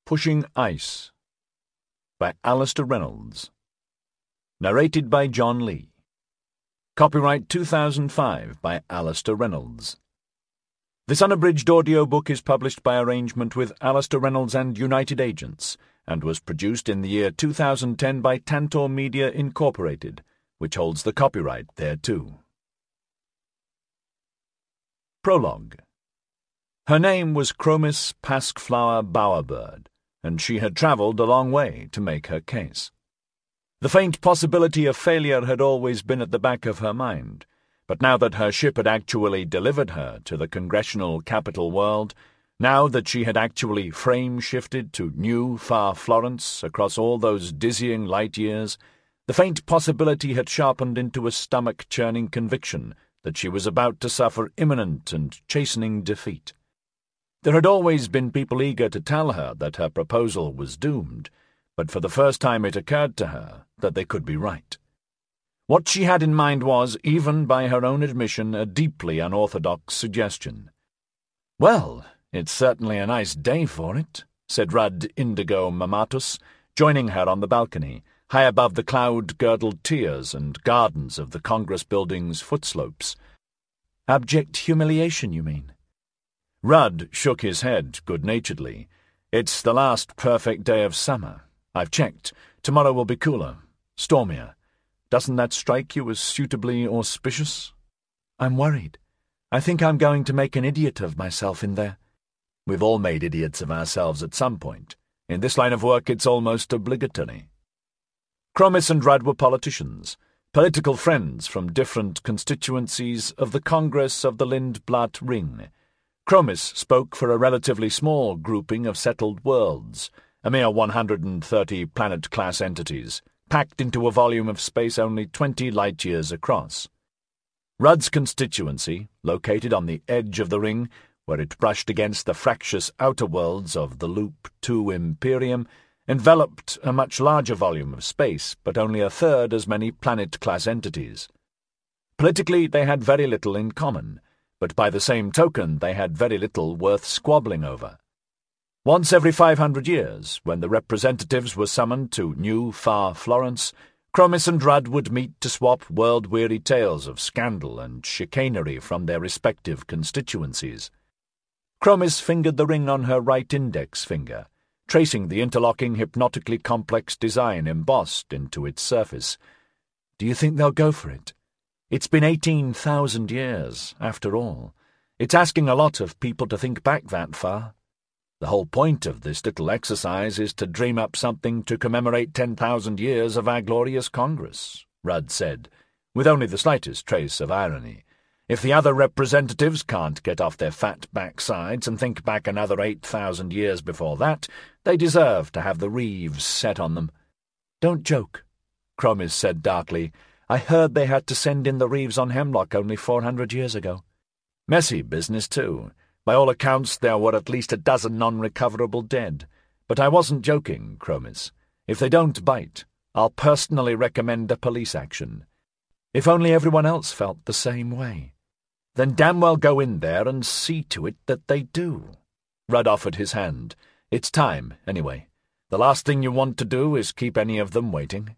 Pushing Ice by Alastair Reynolds. Narrated by John Lee. Copyright 2005 by Alastair Reynolds. This unabridged audiobook is published by arrangement with Alastair Reynolds and United Agents, and was produced in the year 2010 by Tantor Media Incorporated, which holds the copyright thereto. Prologue. Her name was Chromis Paskflower Bowerbird, and she had travelled a long way to make her case. The faint possibility of failure had always been at the back of her mind, but now that her ship had actually delivered her to the congressional capital world, now that she had actually frame-shifted to new, far Florence across all those dizzying light years, the faint possibility had sharpened into a stomach-churning conviction that she was about to suffer imminent and chastening defeat. There had always been people eager to tell her that her proposal was doomed, but for the first time it occurred to her that they could be right. What she had in mind was, even by her own admission, a deeply unorthodox suggestion. "Well, it's certainly a nice day for it," said Rudd Indigo Mamatus, joining her on the balcony, high above the cloud-girdled tiers and gardens of the Congress building's footslopes. "Abject humiliation, you mean?" Rudd shook his head good-naturedly. "It's the last perfect day of summer. I've checked. Tomorrow will be cooler, stormier. Doesn't that strike you as suitably auspicious?" "I'm worried. I think I'm going to make an idiot of myself in there." "We've all made idiots of ourselves at some point. In this line of work it's almost obligatory." Chromis and Rudd were politicians, political friends from different constituencies of the Congress of the Lindblad Ring. Chromis spoke for a relatively small grouping of settled worlds, a mere 130 planet-class entities, packed into a volume of space only 20 light-years across. Rudd's constituency, located on the edge of the ring, where it brushed against the fractious outer worlds of the Loop 2 Imperium, enveloped a much larger volume of space, but only a third as many planet-class entities. Politically, they had very little in common, but by the same token they had very little worth squabbling over. Once every 500 years, when the representatives were summoned to new, far Florence, Chromis and Rudd would meet to swap world-weary tales of scandal and chicanery from their respective constituencies. Chromis fingered the ring on her right index finger, tracing the interlocking, hypnotically complex design embossed into its surface. "Do you think they'll go for it? It's been 18,000 years, after all. It's asking a lot of people to think back that far. The whole point of this little exercise is to dream up something to commemorate 10,000 years of our glorious Congress," Rudd said, with only the slightest trace of irony. "If the other representatives can't get off their fat backsides and think back another 8,000 years before that, they deserve to have the Reeves set on them." "Don't joke," Chromis said darkly. "I heard they had to send in the Reeves on Hemlock only 400 years ago. Messy business, too. By all accounts, there were at least a dozen non-recoverable dead. But I wasn't joking, Chromis. If they don't bite, I'll personally recommend a police action. If only everyone else felt the same way. Then damn well go in there and see to it that they do." Rudd offered his hand. "It's time, anyway. The last thing you want to do is keep any of them waiting."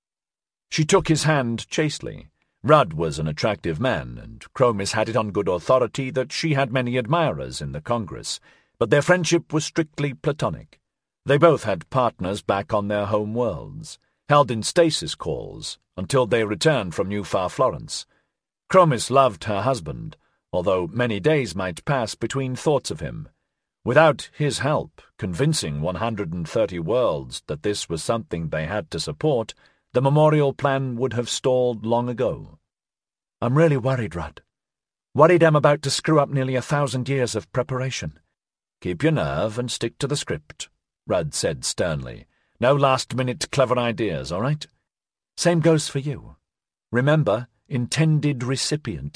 She took his hand chastely. Rudd was an attractive man, and Chromis had it on good authority that she had many admirers in the Congress, but their friendship was strictly platonic. They both had partners back on their home worlds, held in stasis calls, until they returned from New Far Florence. Chromis loved her husband, although many days might pass between thoughts of him. Without his help convincing 130 worlds that this was something they had to support, the memorial plan would have stalled long ago. "I'm really worried, Rudd. Worried I'm about to screw up nearly 1,000 years of preparation." "Keep your nerve and stick to the script," Rudd said sternly. "No last-minute clever ideas, all right?" "Same goes for you. Remember, intended recipient."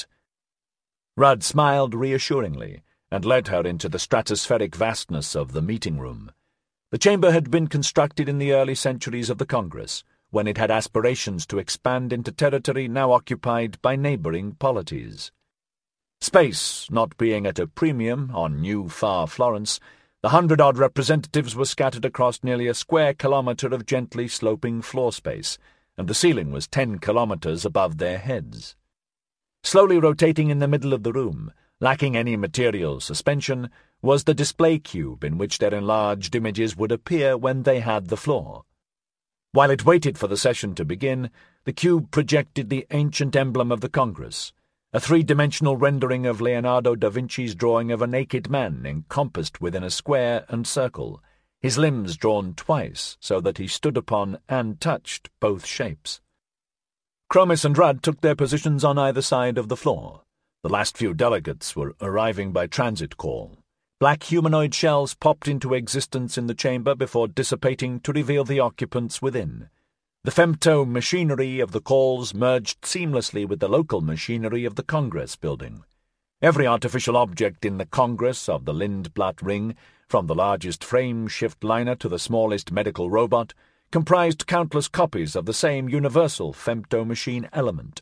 Rudd smiled reassuringly and led her into the stratospheric vastness of the meeting room. The chamber had been constructed in the early centuries of the Congress, when it had aspirations to expand into territory now occupied by neighbouring polities. Space not being at a premium on New Far Florence, The 100-odd representatives were scattered across nearly a square kilometre of gently sloping floor space, and the ceiling was 10 kilometres above their heads. Slowly rotating in the middle of the room, lacking any material suspension, was the display cube in which their enlarged images would appear when they had the floor. While it waited for the session to begin, the cube projected the ancient emblem of the Congress, a three-dimensional rendering of Leonardo da Vinci's drawing of a naked man encompassed within a square and circle, his limbs drawn twice so that he stood upon and touched both shapes. Cromis and Rudd took their positions on either side of the floor. The last few delegates were arriving by transit call. Black humanoid shells popped into existence in the chamber before dissipating to reveal the occupants within. The femto machinery of the calls merged seamlessly with the local machinery of the Congress building. Every artificial object in the Congress of the Lindblad Ring, from the largest frame-shift liner to the smallest medical robot, comprised countless copies of the same universal femto-machine element.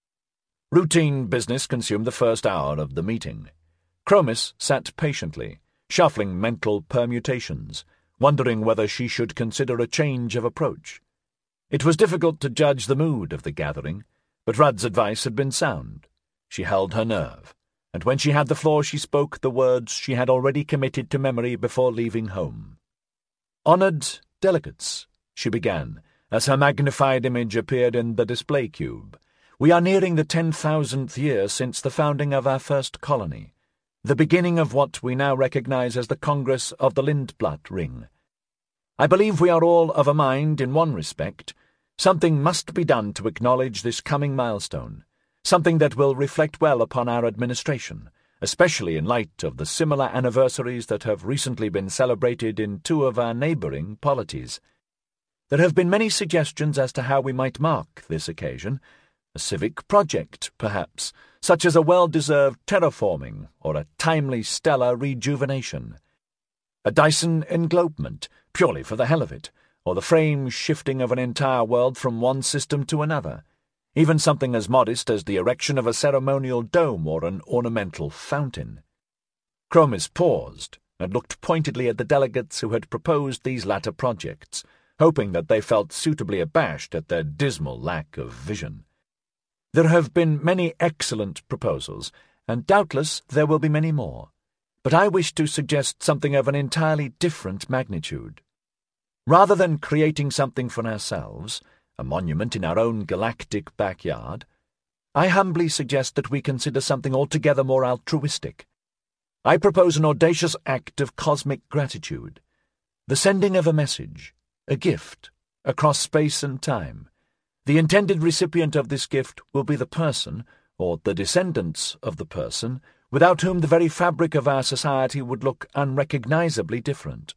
Routine business consumed the first hour of the meeting. Cromis sat patiently, shuffling mental permutations, wondering whether she should consider a change of approach. It was difficult to judge the mood of the gathering, but Rudd's advice had been sound. She held her nerve, and when she had the floor she spoke the words she had already committed to memory before leaving home. "Honoured delegates," she began, as her magnified image appeared in the display cube, "we are nearing the 10,000th year since the founding of our first colony, the beginning of what we now recognize as the Congress of the Lindblad Ring. I believe we are all of a mind in one respect. Something must be done to acknowledge this coming milestone, something that will reflect well upon our administration, especially in light of the similar anniversaries that have recently been celebrated in two of our neighbouring polities. There have been many suggestions as to how we might mark this occasion, a civic project, perhaps, such as a well-deserved terraforming or a timely stellar rejuvenation. A Dyson englobement, purely for the hell of it, or the frame-shifting of an entire world from one system to another, even something as modest as the erection of a ceremonial dome or an ornamental fountain." Cromis paused and looked pointedly at the delegates who had proposed these latter projects, hoping that they felt suitably abashed at their dismal lack of vision. "There have been many excellent proposals, and doubtless there will be many more. But I wish to suggest something of an entirely different magnitude. Rather than creating something for ourselves, a monument in our own galactic backyard, I humbly suggest that we consider something altogether more altruistic. I propose an audacious act of cosmic gratitude, the sending of a message, a gift, across space and time. The intended recipient of this gift will be the person, or the descendants of the person, without whom the very fabric of our society would look unrecognizably different."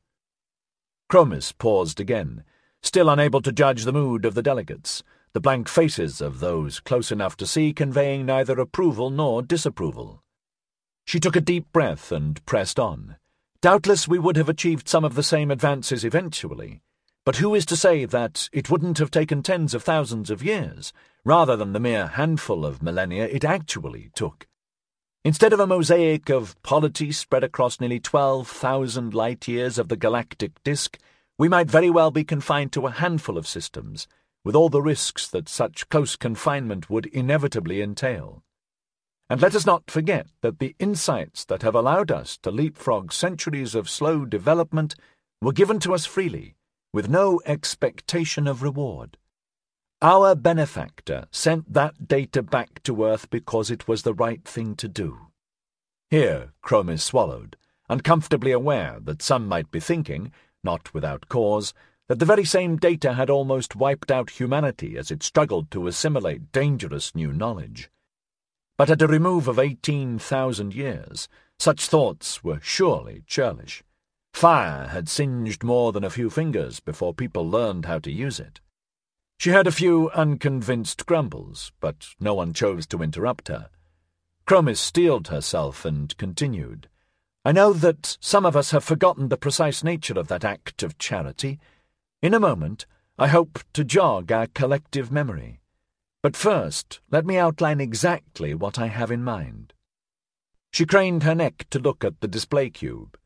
Cromis paused again, still unable to judge the mood of the delegates, the blank faces of those close enough to see conveying neither approval nor disapproval. She took a deep breath and pressed on. "Doubtless we would have achieved some of the same advances eventually, but who is to say that it wouldn't have taken tens of thousands of years, rather than the mere handful of millennia it actually took? Instead of a mosaic of polity spread across nearly 12,000 light-years of the galactic disk, we might very well be confined to a handful of systems, with all the risks that such close confinement would inevitably entail. And let us not forget that the insights that have allowed us to leapfrog centuries of slow development were given to us freely, with no expectation of reward. Our benefactor sent that data back to Earth because it was the right thing to do." Here Cromis swallowed, uncomfortably aware that some might be thinking, not without cause, that the very same data had almost wiped out humanity as it struggled to assimilate dangerous new knowledge. But at a remove of 18,000 years, such thoughts were surely churlish. Fire had singed more than a few fingers before people learned how to use it. She heard a few unconvinced grumbles, but no one chose to interrupt her. Cromis steeled herself and continued, "I know that some of us have forgotten the precise nature of that act of charity. In a moment, I hope to jog our collective memory. But first, let me outline exactly what I have in mind." She craned her neck to look at the display cube.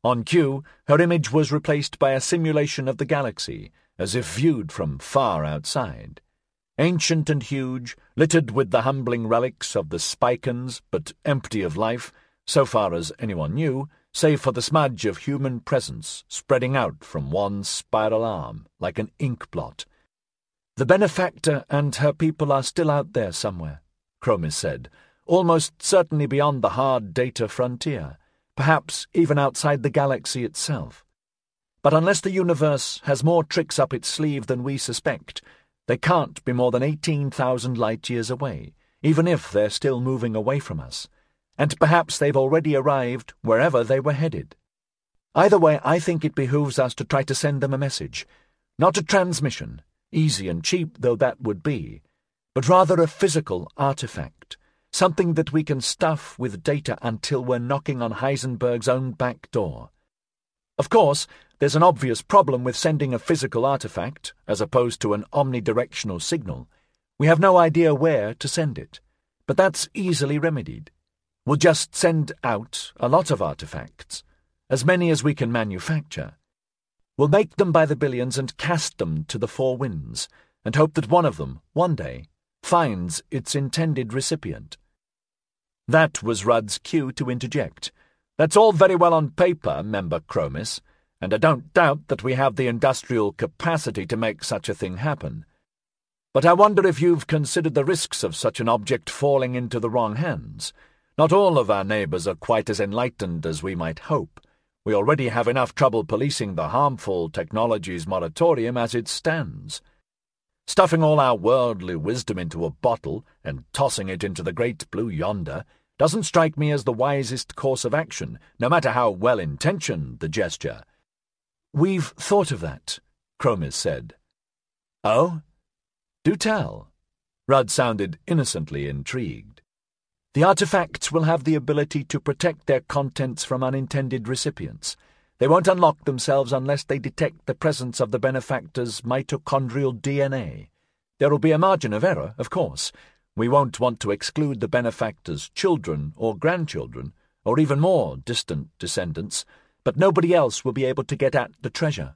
On cue, her image was replaced by a simulation of the galaxy, as if viewed from far outside. Ancient and huge, littered with the humbling relics of the Spikans, but empty of life, so far as anyone knew, save for the smudge of human presence spreading out from one spiral arm like an ink blot. "The benefactor and her people are still out there somewhere," Cromis said, "almost certainly beyond the hard data frontier, perhaps even outside the galaxy itself. But unless the universe has more tricks up its sleeve than we suspect, they can't be more than 18,000 light-years away, even if they're still moving away from us. And perhaps they've already arrived wherever they were headed. Either way, I think it behooves us to try to send them a message. Not a transmission, easy and cheap though that would be, but rather a physical artifact, something that we can stuff with data until we're knocking on Heisenberg's own back door. Of course, there's an obvious problem with sending a physical artifact, as opposed to an omnidirectional signal. We have no idea where to send it, but that's easily remedied. We'll just send out a lot of artifacts, as many as we can manufacture. We'll make them by the billions and cast them to the four winds, and hope that one of them, one day, finds its intended recipient." That was Rudd's cue to interject. "That's all very well on paper, Member Cromis, and I don't doubt that we have the industrial capacity to make such a thing happen. But I wonder if you've considered the risks of such an object falling into the wrong hands. Not all of our neighbours are quite as enlightened as we might hope. We already have enough trouble policing the harmful technologies moratorium as it stands. Stuffing all our worldly wisdom into a bottle and tossing it into the great blue yonder doesn't strike me as the wisest course of action, no matter how well-intentioned the gesture." "We've thought of that," Cromis said. "Oh? Do tell." Rudd sounded innocently intrigued. "The artifacts will have the ability to protect their contents from unintended recipients. They won't unlock themselves unless they detect the presence of the benefactor's mitochondrial DNA. There'll be a margin of error, of course. We won't want to exclude the benefactor's children or grandchildren, or even more distant descendants, but nobody else will be able to get at the treasure."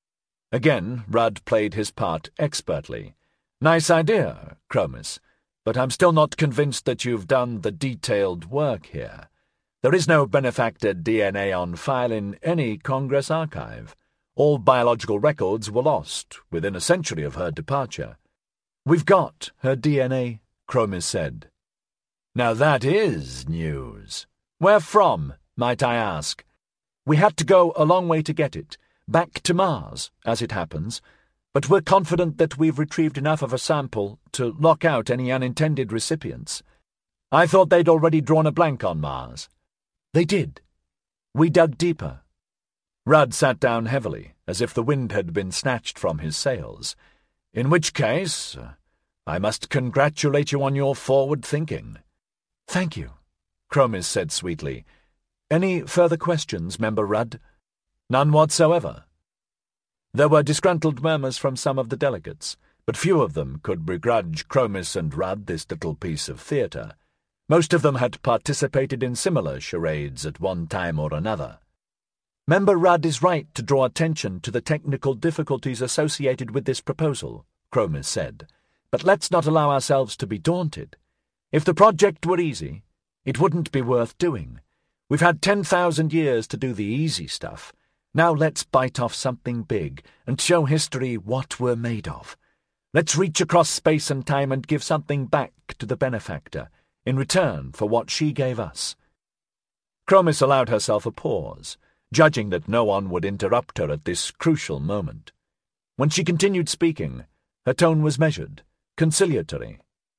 Again, Rudd played his part expertly. "Nice idea, Cromis, but I'm still not convinced that you've done the detailed work here. There is no benefactor DNA on file in any Congress archive. All biological records were lost within a century of her departure." "We've got her DNA," Cromis said. "Now that is news. Where from, might I ask?" "We had to go a long way to get it, back to Mars, as it happens, but we're confident that we've retrieved enough of a sample to lock out any unintended recipients." "I thought they'd already drawn a blank on Mars." "They did. We dug deeper." Rudd sat down heavily, as if the wind had been snatched from his sails. "In which case, I must congratulate you on your forward thinking." "Thank you," Cromis said sweetly. "Any further questions, Member Rudd?" "None whatsoever." There were disgruntled murmurs from some of the delegates, but few of them could begrudge Cromis and Rudd this little piece of theatre. Most of them had participated in similar charades at one time or another. "Member Rudd is right to draw attention to the technical difficulties associated with this proposal," Cromis said, "but let's not allow ourselves to be daunted. If the project were easy, it wouldn't be worth doing. We've had 10,000 years to do the easy stuff. Now let's bite off something big and show history what we're made of. Let's reach across space and time and give something back to the benefactor in return for what she gave us." Cromis allowed herself a pause, judging that no one would interrupt her at this crucial moment. When she continued speaking, her tone was measured, conciliatory.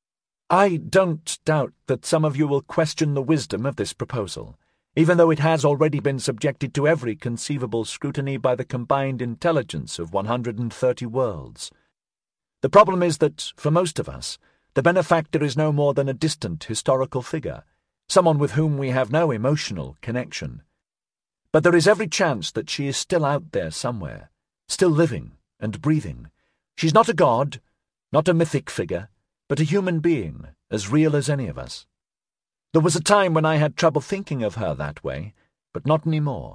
"I don't doubt that some of you will question the wisdom of this proposal, even though it has already been subjected to every conceivable scrutiny by the combined intelligence of 130 worlds. The problem is that, for most of us, the benefactor is no more than a distant historical figure, someone with whom we have no emotional connection. But there is every chance that she is still out there somewhere, still living and breathing. She's not a god, not a mythic figure, but a human being, as real as any of us. There was a time when I had trouble thinking of her that way, but not any more.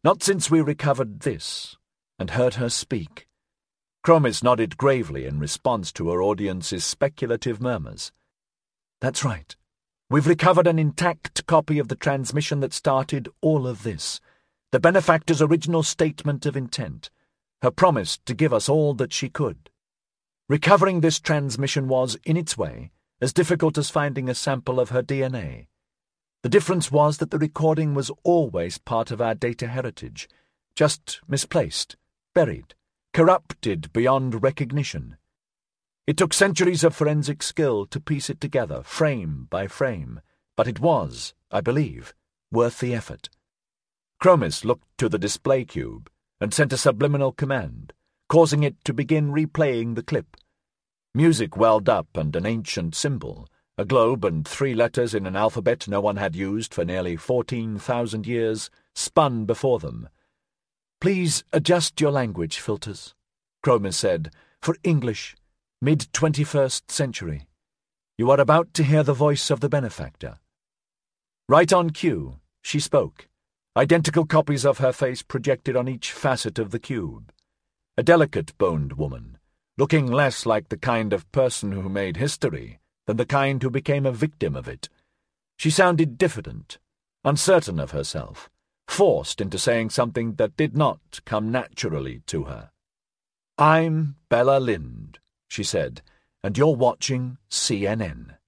Not since we recovered this, and heard her speak. Chromis nodded gravely in response to her audience's speculative murmurs. That's right. We've recovered an intact copy of the transmission that started all of this. The benefactor's original statement of intent. Her promise to give us all that she could. Recovering this transmission was, in its way, as difficult as finding a sample of her DNA. The difference was that the recording was always part of our data heritage, just misplaced, buried, corrupted beyond recognition. It took centuries of forensic skill to piece it together, frame by frame, but it was, I believe, worth the effort. Chromis looked to the display cube and sent a subliminal command, causing it to begin replaying the clip. Music welled up and an ancient symbol, a globe and 3 letters in an alphabet no one had used for nearly 14,000 years, spun before them. Please adjust your language filters, Chromis said, for English, mid-21st century. You are about to hear the voice of the benefactor. Right on cue, she spoke, identical copies of her face projected on each facet of the cube. A delicate-boned woman, looking less like the kind of person who made history than the kind who became a victim of it. She sounded diffident, uncertain of herself, forced into saying something that did not come naturally to her. I'm Bella Lind, she said, and you're watching CNN.